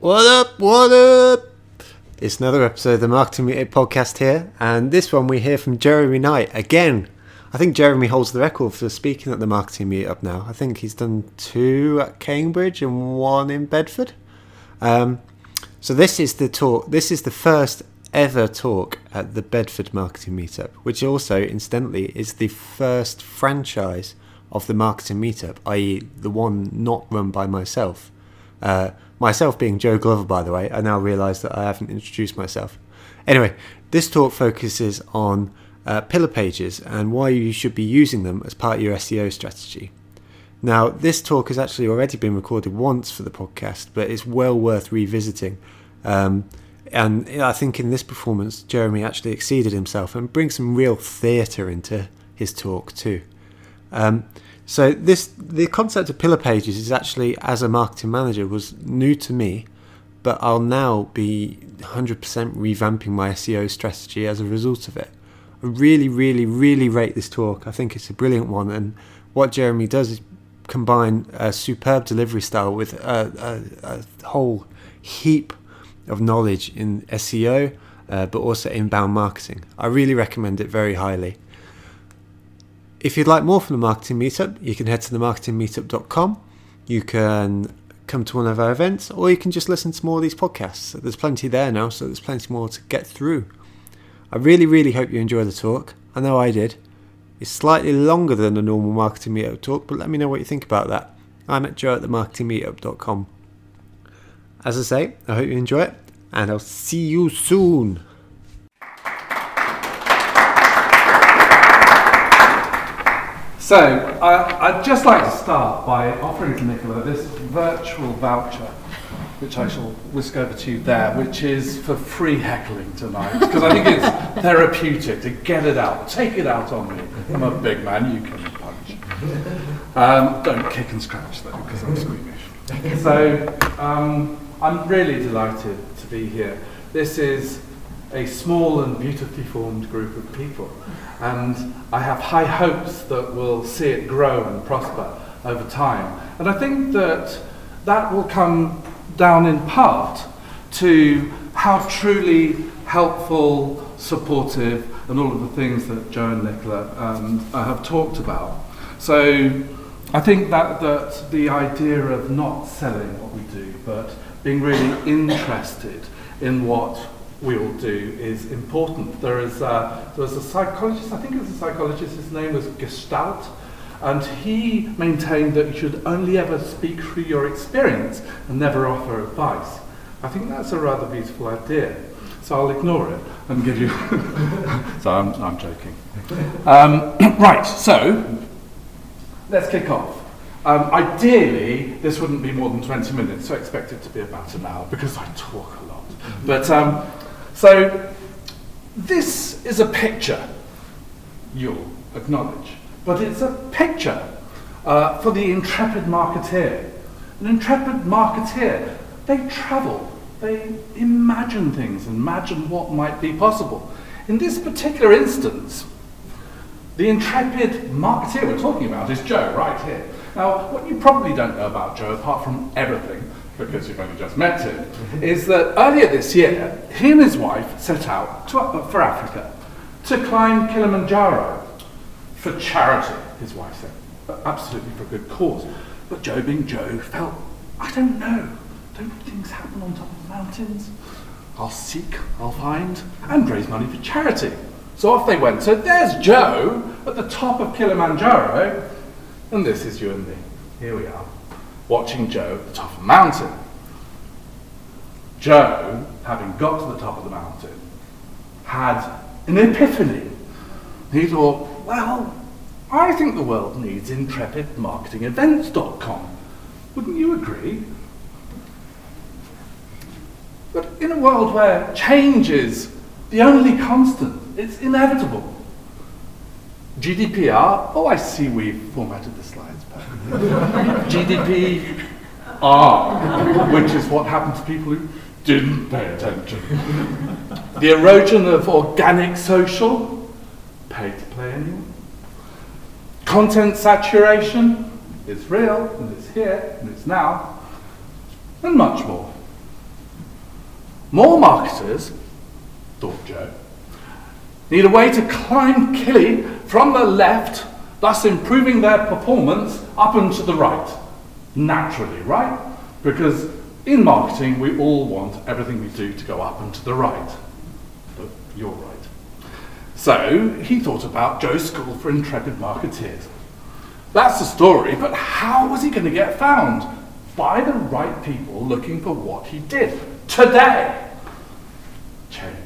What up? What up? It's another episode of the Marketing Meetup podcast here, and this one we hear from Jeremy Knight again. I think Jeremy holds the record for speaking at the Marketing Meetup now. I think he's done 2 at Cambridge and 1 in Bedford. So this is the talk. This is the first ever talk at the Bedford Marketing Meetup, which also, incidentally, is the first franchise of the Marketing Meetup, i.e. the one not run by myself. Myself being Joe Glover, by the way. I now realise that I haven't introduced myself. Anyway, this talk focuses on pillar pages and why you should be using them as part of your SEO strategy. Now, this talk has actually already been recorded once for the podcast, but it's well worth revisiting. And I think in this performance, Jeremy actually exceeded himself and brings some real theatre into his talk too. So the concept of pillar pages is actually, as a marketing manager, was new to me, but I'll now be 100% revamping my SEO strategy as a result of it. I really, really, really rate this talk. I think it's a brilliant one, and what Jeremy does is combine a superb delivery style with a whole heap of knowledge in SEO, but also inbound marketing. I really recommend it very highly. If you'd like more from the Marketing Meetup, you can head to themarketingmeetup.com. You can come to one of our events, or you can just listen to more of these podcasts. There's plenty there now, so there's plenty more to get through. I really, really hope you enjoy the talk. I know I did. It's slightly longer than a normal Marketing Meetup talk, but let me know what you think about that. I'm at Joe at themarketingmeetup.com. As I say, I hope you enjoy it, and I'll see you soon. So, I'd just like to start by offering to Nicola this virtual voucher, which I shall whisk over to you there, which is for free heckling tonight, because I think it's therapeutic to get it out, take it out on me. I'm a big man, you can punch. Don't kick and scratch though, because I'm squeamish. So, I'm really delighted to be here. This is a small and beautifully formed group of people, and I have high hopes that we'll see it grow and prosper over time. And I think that will come down in part to how truly helpful, supportive, and all of the things that Joe and Nicola have talked about. So I think that the idea of not selling what we do, but being really interested in what we all do is important. There was a psychologist, I think it was a psychologist, his name was Gestalt, and he maintained that you should only ever speak through your experience and never offer advice. I think that's a rather beautiful idea, so I'll ignore it and give you... So I'm joking. Right, so let's kick off. Ideally, this wouldn't be more than 20 minutes, so I expect it to be about an hour, because I talk a lot. But so this is a picture, you'll acknowledge, but it's a picture for the intrepid marketeer. An intrepid marketeer, they travel, they imagine things, imagine what might be possible. In this particular instance, the intrepid marketeer we're talking about is Joe, right here. Now, what you probably don't know about Joe, apart from everything, because you've only just met him, is that earlier this year, he and his wife set out for Africa to climb Kilimanjaro for charity, his wife said, but absolutely for a good cause. But Joe, being Joe, felt, I don't know, don't things happen on top of mountains? I'll seek, I'll find, and raise money for charity. So off they went. So there's Joe at the top of Kilimanjaro, and this is you and me. Here we are, watching Joe at the top of the mountain. Joe, having got to the top of the mountain, had an epiphany. He thought, well, I think the world needs intrepidmarketingevents.com. Wouldn't you agree? But in a world where change is the only constant, it's inevitable. GDPR, oh, I see we've formatted the slides perfectly. GDPR, which is what happened to people who didn't pay attention. The erosion of organic social, pay to play anyone. Content saturation is real, and it's here, and it's now, and much more. More marketers, thought Joe, need a way to climb Killy from the left, thus improving their performance up and to the right. Naturally, right? Because in marketing, we all want everything we do to go up and to the right. But you're right. So he thought about Joe's School for Intrepid Marketeers. That's the story, but how was he going to get found? By the right people looking for what he did. Today. Change.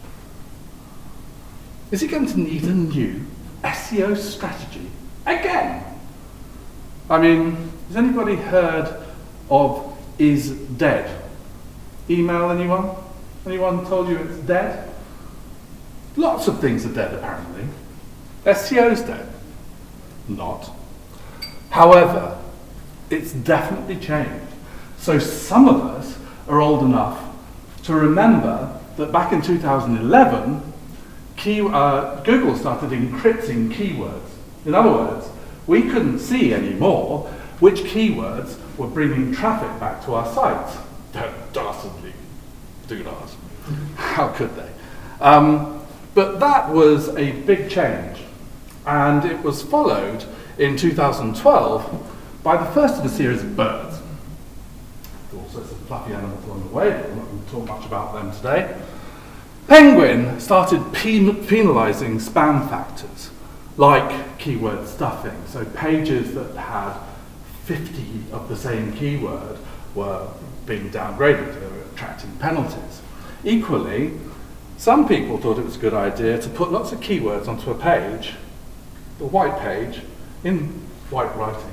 Is he going to need a new SEO strategy again? I mean, has anybody heard of is dead? Email anyone? Anyone told you it's dead? Lots of things are dead apparently. SEO's dead. Not. However, it's definitely changed. So some of us are old enough to remember that back in 2011, Google started encrypting keywords. In other words, we couldn't see anymore which keywords were bringing traffic back to our sites. Dastardly do not. How could they? But that was a big change, and it was followed in 2012 by the first of a series of birds. There were also some fluffy animals along the way, but we're not going to talk much about them today. Penguin started penalising spam factors, like keyword stuffing. So pages that had 50 of the same keyword were being downgraded, they were attracting penalties. Equally, some people thought it was a good idea to put lots of keywords onto a page, the white page, in white writing.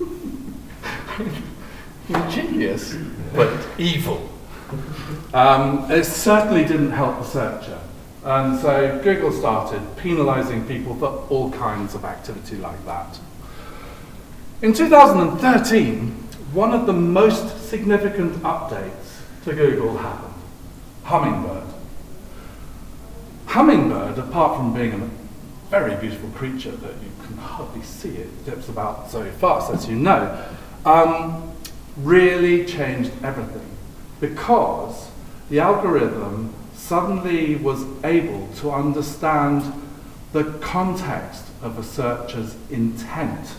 Ingenious, but evil. It certainly didn't help the searcher. And so Google started penalising people for all kinds of activity like that. In 2013, one of the most significant updates to Google happened. Hummingbird. Hummingbird, apart from being a very beautiful creature that you can hardly see, it flips about so fast, as you know, really changed everything, because the algorithm suddenly was able to understand the context of a searcher's intent.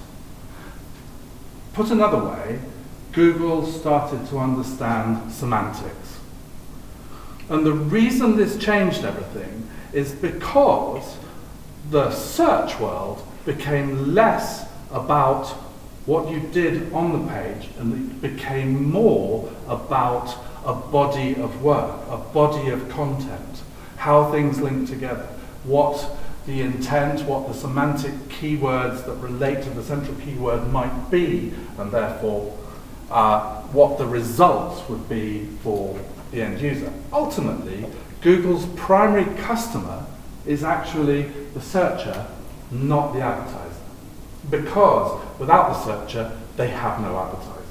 Put another way, Google started to understand semantics. And the reason this changed everything is because the search world became less about what you did on the page, and it became more about a body of work, a body of content, how things link together, what the intent, what the semantic keywords that relate to the central keyword might be, and therefore what the results would be for the end user. Ultimately, Google's primary customer is actually the searcher, not the advertiser. Because without the searcher, they have no advertisers.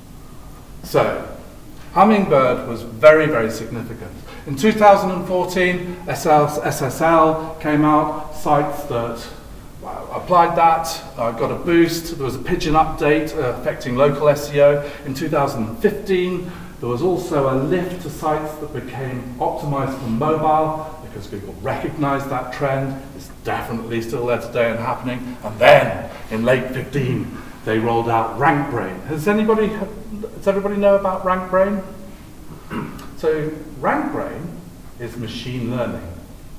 So, Hummingbird was very, very significant. In 2014, SSL came out, sites that applied that, got a boost. There was a pigeon update affecting local SEO. In 2015, there was also a lift to sites that became optimized for mobile, because Google recognized that trend. It's definitely still there today and happening. And then, in late 15, they rolled out RankBrain. Does everybody know about RankBrain? So RankBrain is machine learning.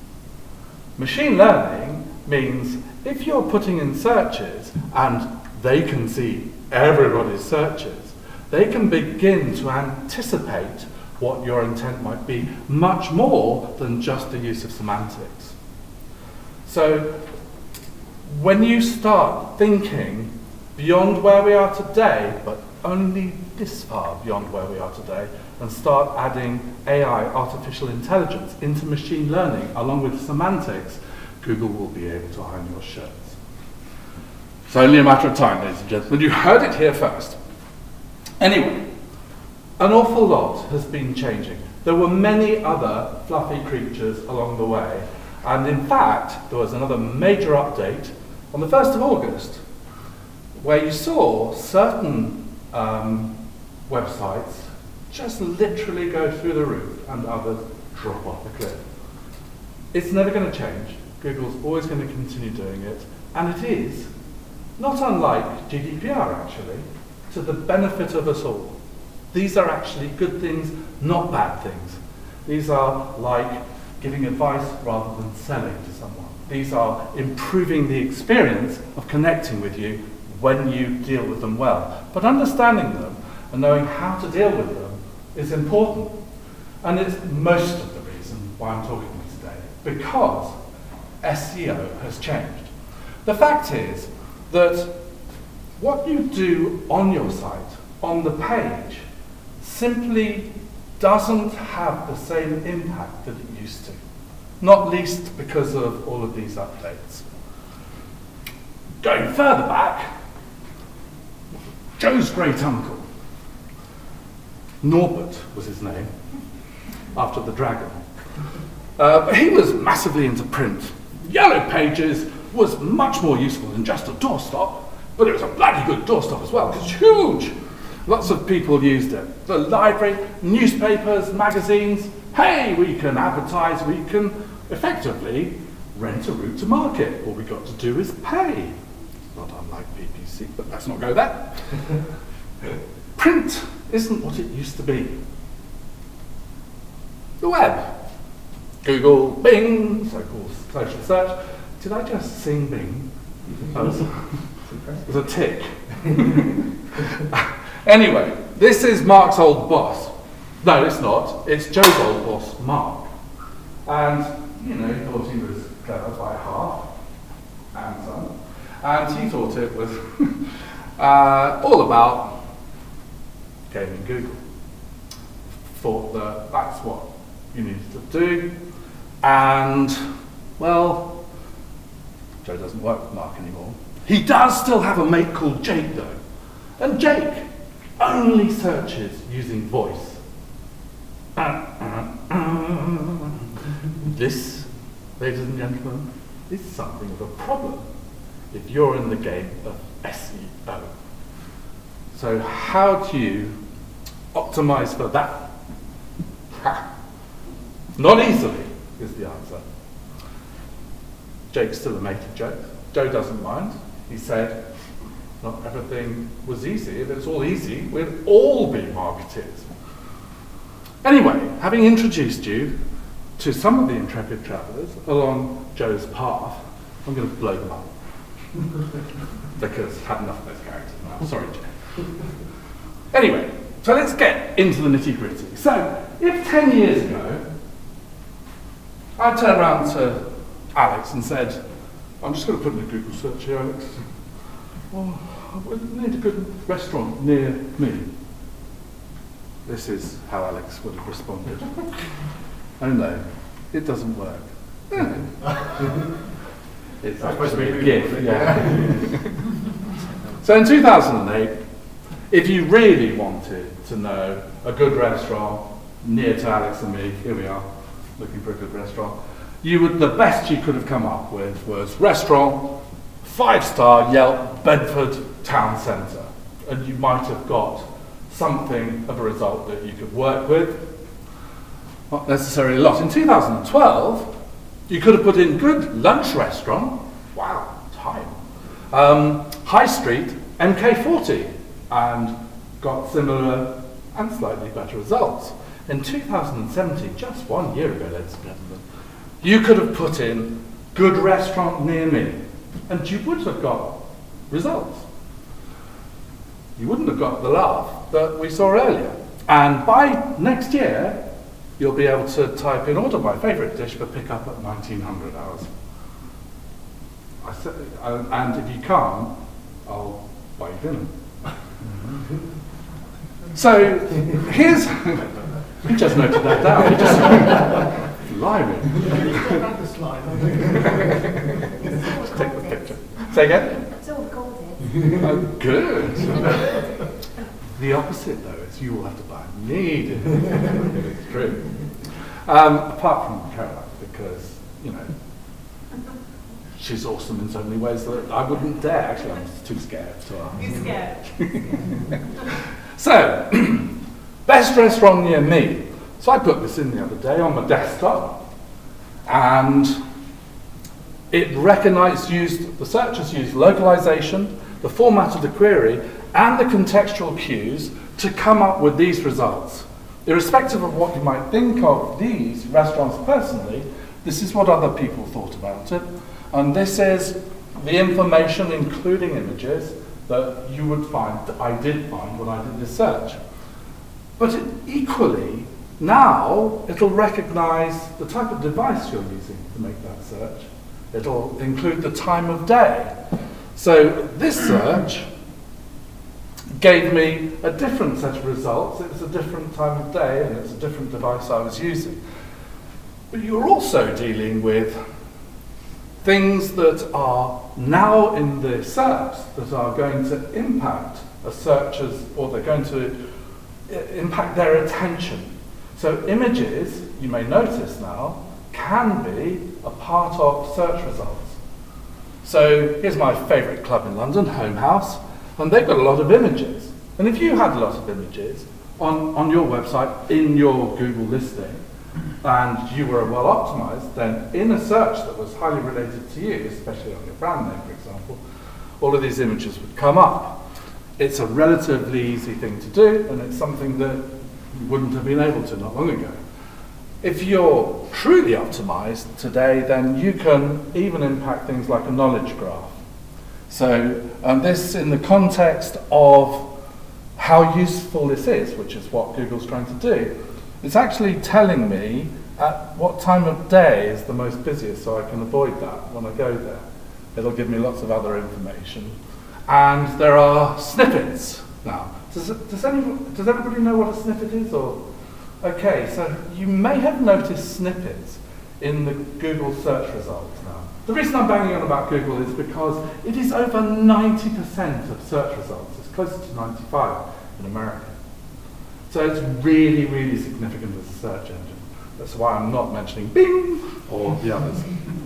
Machine learning means if you're putting in searches and they can see everybody's searches, they can begin to anticipate what your intent might be much more than just the use of semantics. So when you start thinking beyond where we are today, but only this far beyond where we are today, and start adding AI, artificial intelligence, into machine learning along with semantics, Google will be able to iron your shirts. It's only a matter of time, ladies and gentlemen. You heard it here first. Anyway, an awful lot has been changing. There were many other fluffy creatures along the way, and in fact, there was another major update on the 1st of August, where you saw certain websites just literally go through the roof and others drop off a cliff. It's never going to change. Google's always going to continue doing it, and it is, not unlike GDPR actually, to the benefit of us all. These are actually good things, not bad things. These are like giving advice rather than selling to someone. These are improving the experience of connecting with you when you deal with them well. But understanding them and knowing how to deal with them is important. And it's most of the reason why I'm talking to you today, because SEO has changed. The fact is that what you do on your site, on the page, simply doesn't have the same impact that it used to. Not least because of all of these updates. Going further back, Joe's great uncle, Norbert was his name, after the dragon. But he was massively into print. Yellow Pages was much more useful than just a doorstop, but it was a bloody good doorstop as well, because it's huge. Lots of people used it. The library, newspapers, magazines. Hey, we can advertise, we can effectively rent a route to market. All we got to do is pay. Not unlike PPC, but let's not go there. Print isn't what it used to be. The web. Google, Bing, so-called social search. Did I just sing Bing? That was a tick. Anyway, this is Mark's old boss. No, it's not. It's Joe's old boss, Mark. And, you know, he thought he was clever by half, and some. And he thought it was all about gaming Google. Thought that that's what you needed to do. And, well, Joe doesn't work with Mark anymore. He does still have a mate called Jake, though. And Jake only searches using voice. This, ladies and gentlemen, is something of a problem if you're in the game of SEO. So how do you optimize for that? Not easily, is the answer. Jake's still a mate of Joe. Joe doesn't mind. He said, not everything was easy. If it's all easy, we'd all be marketeers. Anyway, having introduced you to some of the intrepid travellers along Joe's path, I'm going to blow them up. Because I've had enough of those characters now. Sorry, Joe. Anyway, so let's get into the nitty-gritty. So, if 10 years ago, I turned around to Alex and said, I'm just going to put in a Google search here, Alex. Oh, I need a good restaurant near me. This is how Alex would have responded. Oh no, it doesn't work. It's supposed to be a gift, yeah. So in 2008, if you really wanted to know a good restaurant near to Alex and me, here we are, looking for a good restaurant, the best you could have come up with was restaurant, 5-star Yelp, Bedford Town Centre. And you might have got something of a result that you could work with. Not necessarily a lot. In 2012, you could have put in good lunch restaurant. Wow, time. High Street, MK40, and got similar and slightly better results. In 2017, just 1 year ago, ladies and gentlemen, you could have put in good restaurant near me, and you would have got results. You wouldn't have got the laugh that we saw earlier. And by next year, you'll be able to type in, order my favourite dish for pick-up at 1900 hours. And if you can't, I'll buy you dinner. So here's, we just noted that down. We just blimey. Take the picture. Say again? It's all recorded. Oh, good. The opposite, though, is you will have to buy me dinner. It's true. Apart from Caroline, because, you know, she's awesome in so many ways that I wouldn't dare. Actually, I'm too scared to ask. You're scared. So, best restaurant near me. So I put this in the other day on my desktop, and it the searchers used localization, the format of the query, and the contextual cues to come up with these results. Irrespective of what you might think of these restaurants personally, this is what other people thought about it. And this is the information, including images, that you would find, that I did find when I did this search. But equally, now it'll recognize the type of device you're using to make that search. It'll include the time of day. So this search gave me a different set of results. It was a different time of day and it's a different device I was using. But you're also dealing with things that are now in the SERPs that are going to impact a searcher's, or they're going to impact their attention. So images, you may notice now, can be a part of search results. So here's my favourite club in London, Home House, and they've got a lot of images. And if you had a lot of images on your website, in your Google listing, and you were well optimized, then in a search that was highly related to you, especially on your brand name, for example, all of these images would come up. It's a relatively easy thing to do, and it's something that you wouldn't have been able to not long ago. If you're truly optimized today, then you can even impact things like a knowledge graph. So this in the context of how useful this is, which is what Google's trying to do. It's actually telling me at what time of day is the most busiest, so I can avoid that when I go there. It'll give me lots of other information. And there are snippets now. Does everybody know what a snippet is? Or okay, so you may have noticed snippets in the Google search results now. The reason I'm banging on about Google is because it is over 90% of search results. It's closer to 95 in America. So it's really, really significant as a search engine. That's why I'm not mentioning Bing or the others.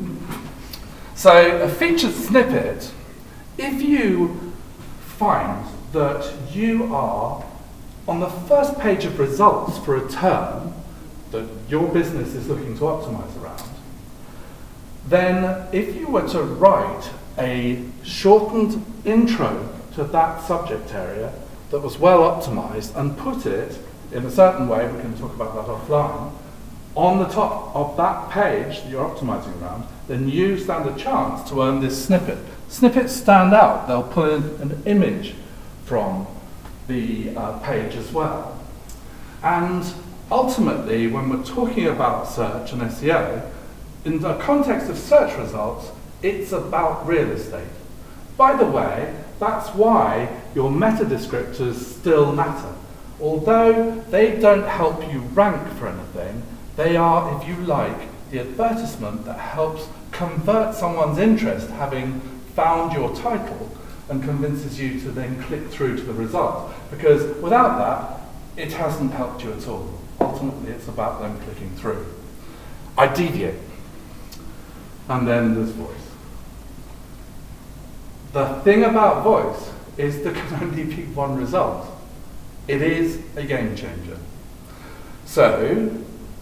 So a featured snippet, if you find that you are on the first page of results for a term that your business is looking to optimize around, then if you were to write a shortened intro to that subject area that was well optimized and put it in a certain way, we can talk about that offline, on the top of that page that you're optimizing around, then you stand a chance to earn this snippet. Snippets stand out. They'll pull in an image from the page as well. And ultimately, when we're talking about search and SEO, in the context of search results, it's about real estate. By the way, that's why your meta descriptors still matter. Although they don't help you rank for anything, they are, if you like, the advertisement that helps convert someone's interest, having found your title, and convinces you to then click through to the result. Because without that, it hasn't helped you at all. Ultimately, it's about them clicking through. I deviate. And then there's voice. The thing about voice is there can only be one result. It is a game changer. So,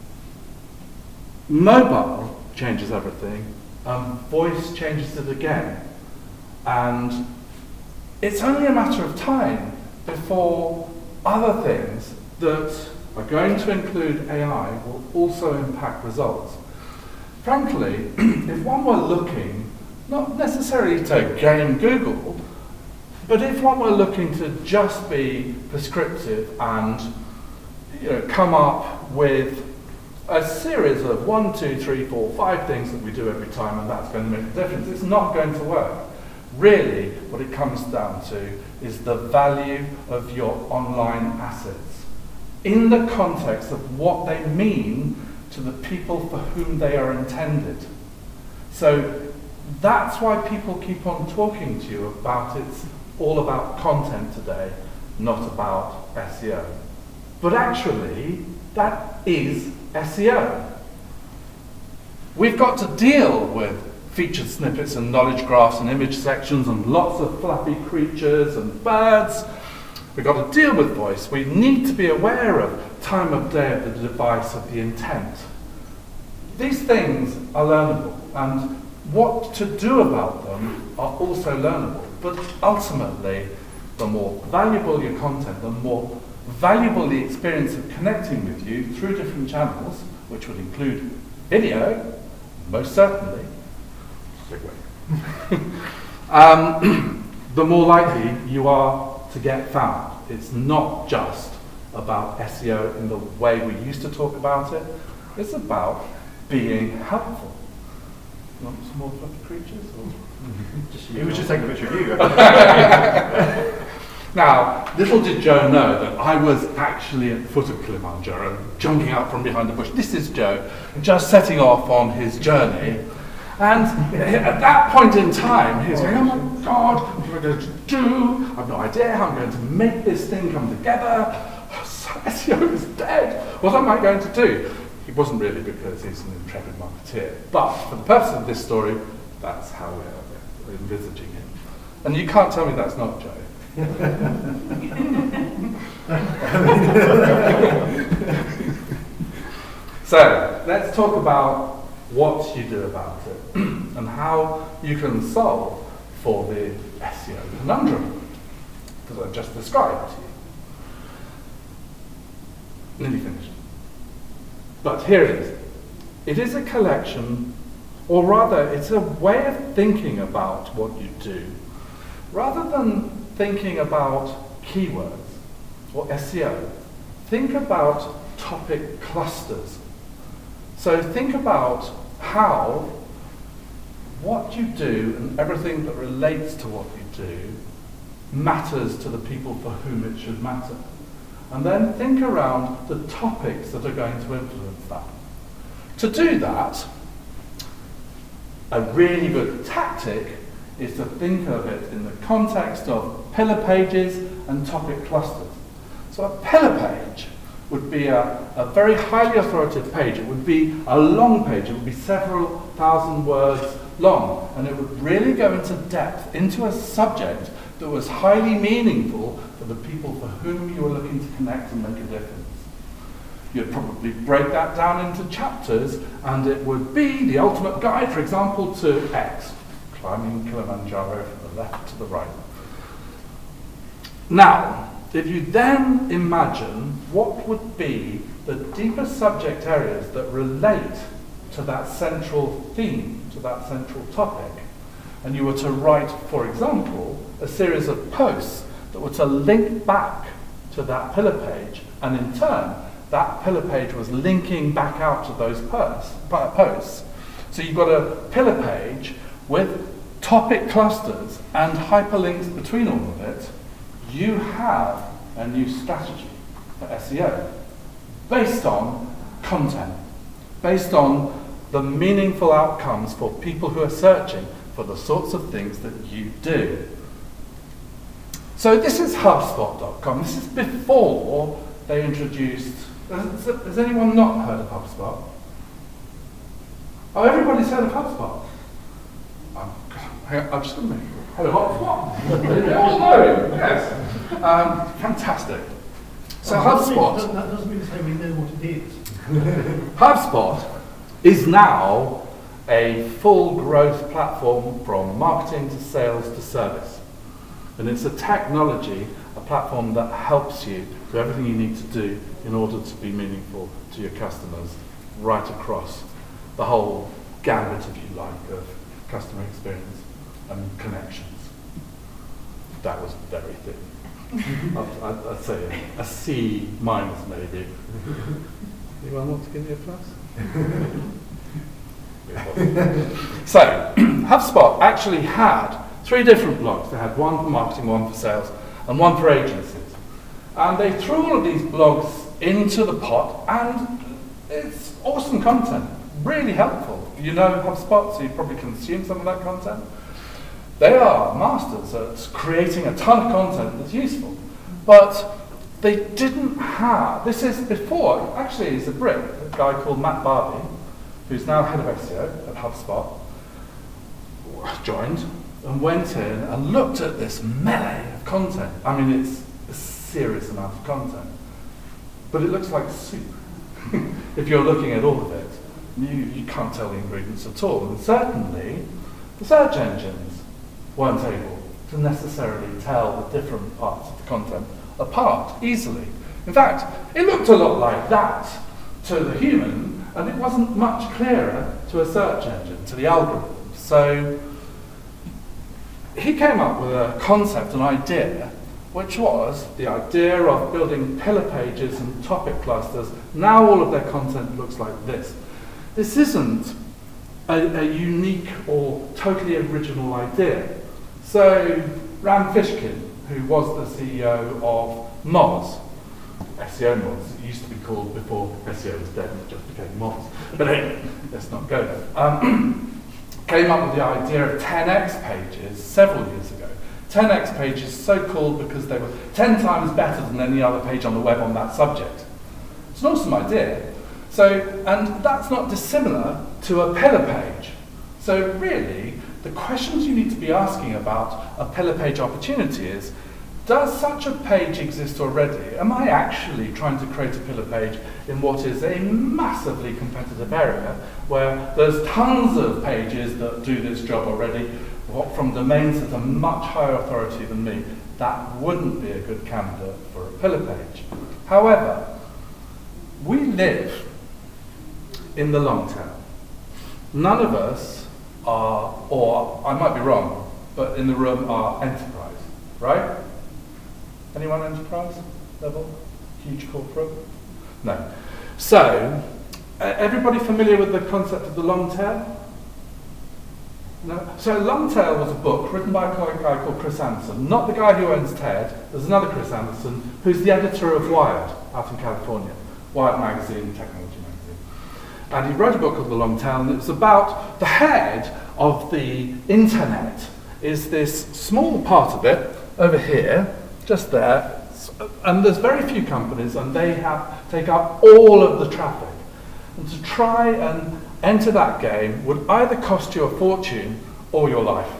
mobile changes everything, voice changes it again. And it's only a matter of time before other things that are going to include AI will also impact results. Frankly, if one were looking, not necessarily to game Google, but if one were looking to just be prescriptive and come up with a series of 1, 2, 3, 4, 5 things that we do every time and that's going to make a difference, it's not going to work. Really, what it comes down to is the value of your online assets in the context of what they mean to the people for whom they are intended. So that's why people keep on talking to you about it's all about content today, not about SEO. But actually, that is SEO. We've got to deal with featured snippets and knowledge graphs and image sections and lots of fluffy creatures and birds. We've got to deal with voice. We need to be aware of time of day of the device, of the intent. These things are learnable, and what to do about them are also learnable. But ultimately, the more valuable your content, the more valuable the experience of connecting with you through different channels, which would include video, most certainly, the more likely you are to get found. It's not just about SEO in the way we used to talk about it. It's about being helpful. You want some more fluffy creatures? He was just taking a picture of you. Now, little did Joe know that I was actually at the foot of Kilimanjaro, jumping out from behind the bush. This is Joe, just setting off on his journey. And at that point in time, he's going, oh my God, what am I going to do? I've no idea how I'm going to make this thing come together. SEO is dead. What am I going to do? He wasn't really, because he's an intrepid marketeer. But for the purpose of this story, that's how we're envisaging him. And you can't tell me that's not Joe. So, let's talk about what you do about it and how you can solve for the SEO conundrum that I've just described to you. Nearly finished. But here it is. It is a collection, or rather, it's a way of thinking about what you do. Rather than thinking about keywords or SEO, think about topic clusters. So think about how what you do and everything that relates to what you do matters to the people for whom it should matter. And then think around the topics that are going to influence that. To do that, a really good tactic is to think of it in the context of pillar pages and topic clusters. So a pillar page would be a very highly authoritative page. It would be a long page. It would be several thousand words long, and it would really go into depth into a subject that was highly meaningful for the people for whom you were looking to connect and make a difference. You'd probably break that down into chapters, and it would be the ultimate guide, for example, to X, climbing Kilimanjaro from the left to the right. Now, if you then imagine what would be the deeper subject areas that relate to that central theme, to that central topic, and you were to write, for example, a series of posts that were to link back to that pillar page, and in turn, that pillar page was linking back out to those posts. So you've got a pillar page with topic clusters and hyperlinks between all of it. You have a new strategy for SEO based on content, based on the meaningful outcomes for people who are searching for the sorts of things that you do. So this is HubSpot.com. This is before they introduced... Has anyone not heard of HubSpot? Oh, everybody's heard of HubSpot. I'm just going to make hello, HubSpot. All know, yes. Fantastic. So HubSpot... That doesn't mean to say we know what it is. HubSpot is now a full growth platform from marketing to sales to service. And it's a technology, a platform that helps you do everything you need to do in order to be meaningful to your customers right across the whole gambit, if you like, of customer experience and connections. That was very thin. I'd say a C minus maybe. Anyone want to give me a plus? So, HubSpot actually had 3 different blogs. They had one for marketing, one for sales, and one for agencies. And they threw all of these blogs into the pot, and it's awesome content, really helpful. You know HubSpot, so you probably consume some of that content. They are masters at creating a ton of content that's useful. But they didn't have, this is before, actually it's a Brit, a guy called Matt Barbie, who's now head of SEO at HubSpot, joined and went in and looked at this melee of content. I mean, it's serious amount of content. But it looks like soup. If you're looking at all of it, you can't tell the ingredients at all. And certainly, the search engines weren't able to necessarily tell the different parts of the content apart easily. In fact, it looked a lot like that to the human, and it wasn't much clearer to a search engine, to the algorithm. So he came up with a concept, an idea, which was the idea of building pillar pages and topic clusters. Now all of their content looks like this. This isn't a unique or totally original idea. So Ram Fishkin, who was the CEO of Moz, SEO Moz, it used to be called before SEO was dead, it just became Moz. But anyway, let's not go there. Came up with the idea of 10x pages several years ago. 10x pages so called because they were 10 times better than any other page on the web on that subject. It's an awesome idea. So, and that's not dissimilar to a pillar page. So really, the questions you need to be asking about a pillar page opportunity is, does such a page exist already? Am I actually trying to create a pillar page in what is a massively competitive area where there's tons of pages that do this job already, from domains that are much higher authority than me? That wouldn't be a good candidate for a pillar page. However, we live in the long tail. None of us are, or I might be wrong, but in the room are enterprise, right? Anyone enterprise level? Huge corporate? No. So, everybody familiar with the concept of the long tail? No? So Long Tail was a book written by a guy called Chris Anderson, not the guy who owns TED. There's another Chris Anderson who's the editor of Wired out in California, Wired magazine, technology magazine. And he wrote a book called The Long Tail, and it was about the head of the internet is this small part of it over here, just there, and there's very few companies, and they take up all of the traffic. And to try and enter that game would either cost you a fortune or your life.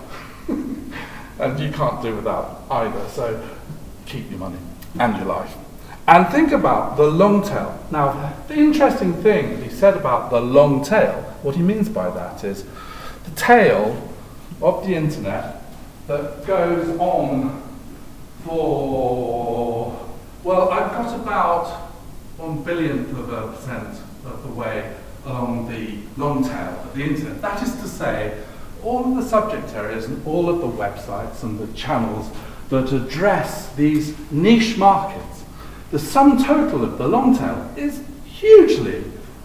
And you can't do without either, so keep your money and your life. And think about the long tail. Now, the interesting thing that he said about the long tail, what he means by that is the tail of the internet that goes on for, well, I've got about 1/1000% of the way along the long tail of the internet. That is to say, all of the subject areas and all of the websites and the channels that address these niche markets, the sum total of the long tail is hugely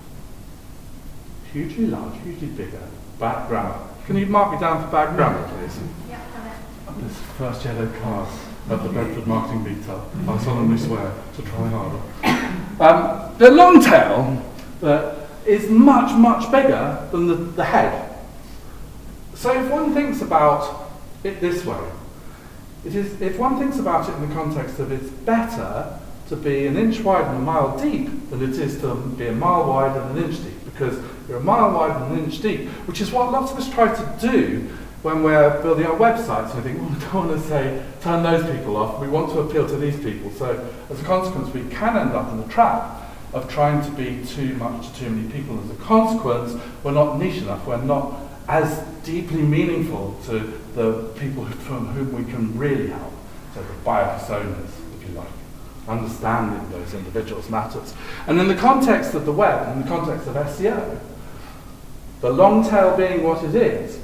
large, hugely bigger. Bad grammar. Can you mark me down for bad grammar, please? Yeah, got it. This first yellow card of the Bedford Marketing Beta. I solemnly swear to try harder. The long tail is much, much bigger than the head. So if one thinks about it this way, if one thinks about it in the context of it's better to be an inch wide and a mile deep than it is to be a mile wide and an inch deep, because you're a mile wide and an inch deep, which is what lots of us try to do when we're building our websites. We think, well, we don't want to say, turn those people off, we want to appeal to these people. So as a consequence, we can end up in the trap of trying to be too much to too many people. As a consequence, we're not niche enough, we're not as deeply meaningful to the people from whom we can really help. So the buyer personas, if you like. Understanding those individuals matters. And in the context of the web, in the context of SEO, the long tail being what it is,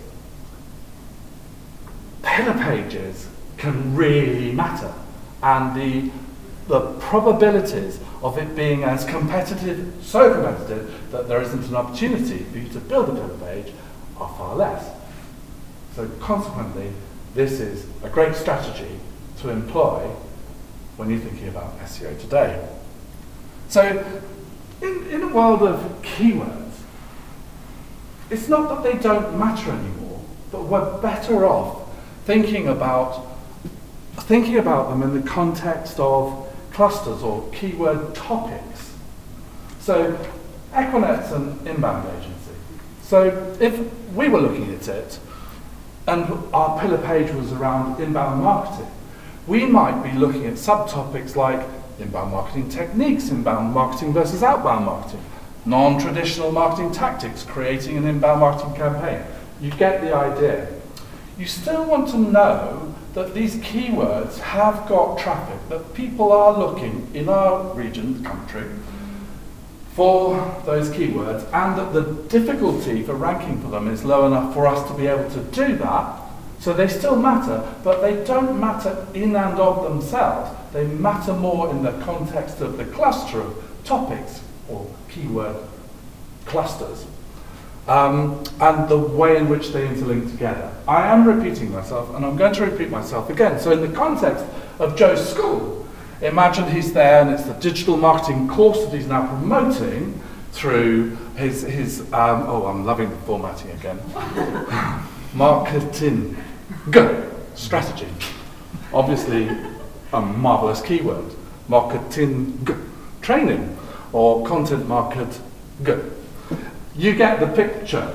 pillar pages can really matter. And the probabilities of it being as competitive, so competitive, that there isn't an opportunity for you to build a pillar page are far less. So consequently, this is a great strategy to employ when you're thinking about SEO today. So in a world of keywords, it's not that they don't matter anymore, but we're better off thinking about them in the context of clusters or keyword topics. So Equinet's an inbound agency. So if we were looking at it and our pillar page was around inbound marketing, We might be looking at subtopics like inbound marketing techniques, inbound marketing versus outbound marketing, non-traditional marketing tactics, creating an inbound marketing campaign. You get the idea. You still want to know that these keywords have got traffic, that people are looking in our region, the country, for those keywords, and that the difficulty for ranking for them is low enough for us to be able to do that. So they still matter, but they don't matter in and of themselves. They matter more in the context of the cluster of topics or keyword clusters, and the way in which they interlink together. I am repeating myself, and I'm going to repeat myself again. So in the context of Joe's school, imagine he's there and it's the digital marketing course that he's now promoting through his oh, I'm loving the formatting again. Marketing strategy. Obviously a marvellous keyword. Marketing training or content market. You get the picture.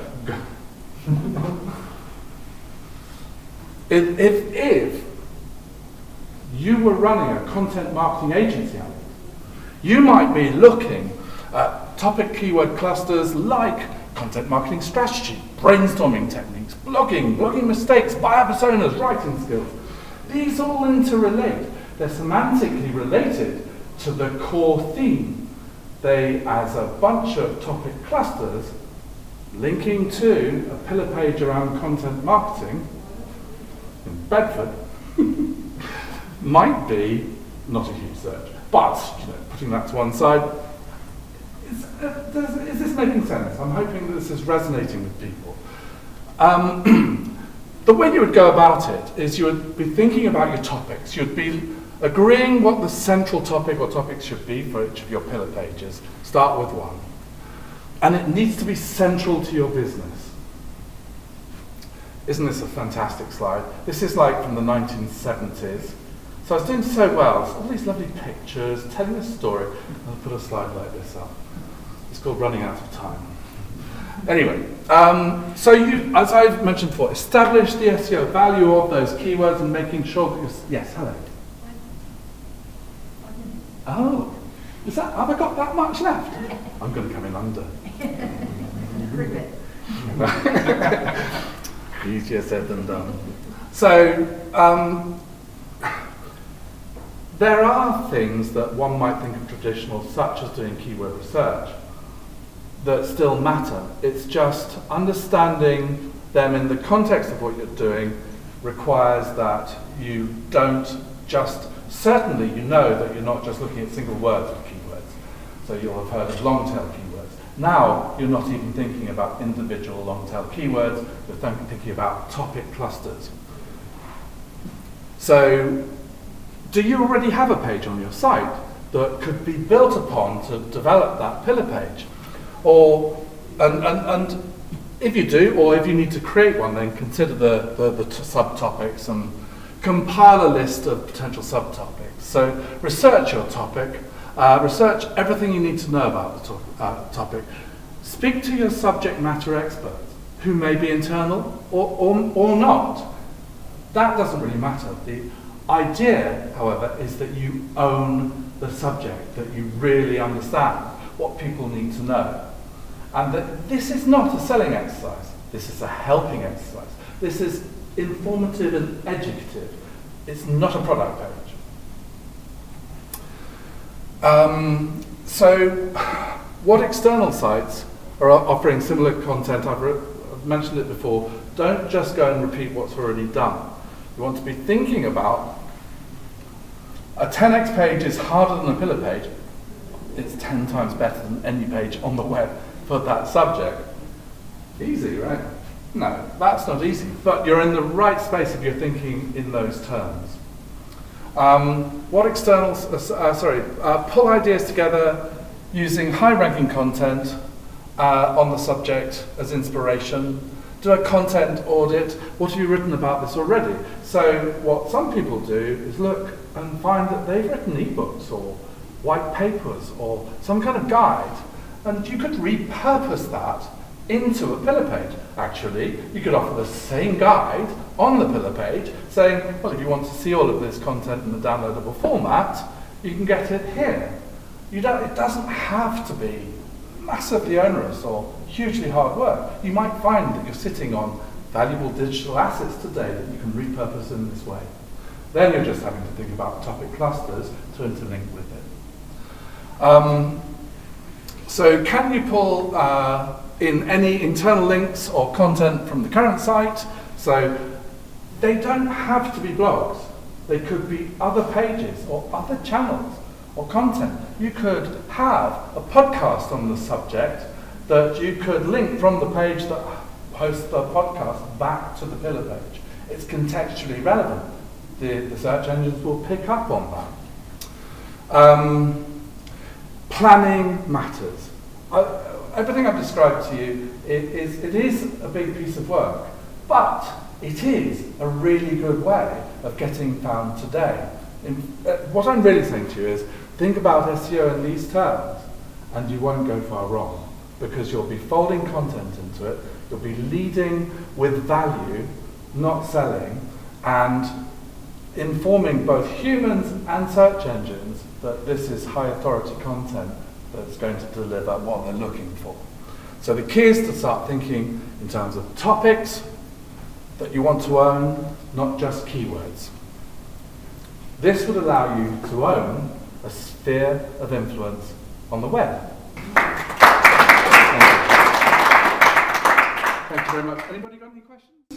If you were running a content marketing agency, you might be looking at topic keyword clusters like content marketing strategy, brainstorming techniques, blogging mistakes, buyer personas, writing skills. These all interrelate. They're semantically related to the core theme. They, as a bunch of topic clusters, linking to a pillar page around content marketing in Bedford, might be not a huge search. But, putting that to one side, is this making sense? I'm hoping that this is resonating with people. The way you would go about it is you would be thinking about your topics. You'd be agreeing what the central topic or topics should be for each of your pillar pages. Start with one. And it needs to be central to your business. Isn't this a fantastic slide? This is like from the 1970s. So I was doing so well. So all these lovely pictures, telling a story. I'll put a slide like this up. It's called Running Out of Time. Anyway, so you, as I've mentioned before, establish the SEO value of those keywords and making sure that you're... Yes, hello. Oh, have I got that much left? I'm going to come in under. Easier said than done. So, there are things that one might think of traditional, such as doing keyword research, that still matter. It's just understanding them in the context of what you're doing requires that you don't just, certainly you know that you're not just looking at single words of keywords. So you'll have heard of long tail keywords. Now you're not even thinking about individual long tail keywords, you're thinking about topic clusters. So do you already have a page on your site that could be built upon to develop that pillar page? Or, and if you do, or if you need to create one, then consider the subtopics and compile a list of potential subtopics. So research your topic, research everything you need to know about the topic. Speak to your subject matter experts, who may be internal or not. That doesn't really matter. The idea, however, is that you own the subject, that you really understand what people need to know. And that this is not a selling exercise, this is a helping exercise. This is informative and educative. It's not a product page. So, what external sites are offering similar content? I've mentioned it before. Don't just go and repeat what's already done. You want to be thinking about a 10x page is harder than a pillar page. It's 10 times better than any page on the web for that subject. Easy, right? No, that's not easy, but you're in the right space if you're thinking in those terms. What externals, pull ideas together using high-ranking content on the subject as inspiration. Do a content audit. What have you written about this already? So what some people do is look and find that they've written ebooks or white papers or some kind of guide, and you could repurpose that into a pillar page. Actually, you could offer the same guide on the pillar page saying, well, if you want to see all of this content in the downloadable format, you can get it here. It doesn't have to be massively onerous or hugely hard work. You might find that you're sitting on valuable digital assets today that you can repurpose in this way. Then you're just having to think about topic clusters to interlink with it. So can you pull in any internal links or content from the current site? So they don't have to be blogs. They could be other pages or other channels or content. You could have a podcast on the subject that you could link from the page that hosts the podcast back to the pillar page. It's contextually relevant. The search engines will pick up on that. Planning matters. Everything I've described to you, it is a big piece of work, but it is a really good way of getting found today. What I'm really saying to you is, think about SEO in these terms, and you won't go far wrong, because you'll be folding content into it, you'll be leading with value, not selling, and informing both humans and search engines that this is high authority content that's going to deliver what they're looking for. So the key is to start thinking in terms of topics that you want to own, not just keywords. This would allow you to own a sphere of influence on the web. Thank you very much. Anybody got any questions?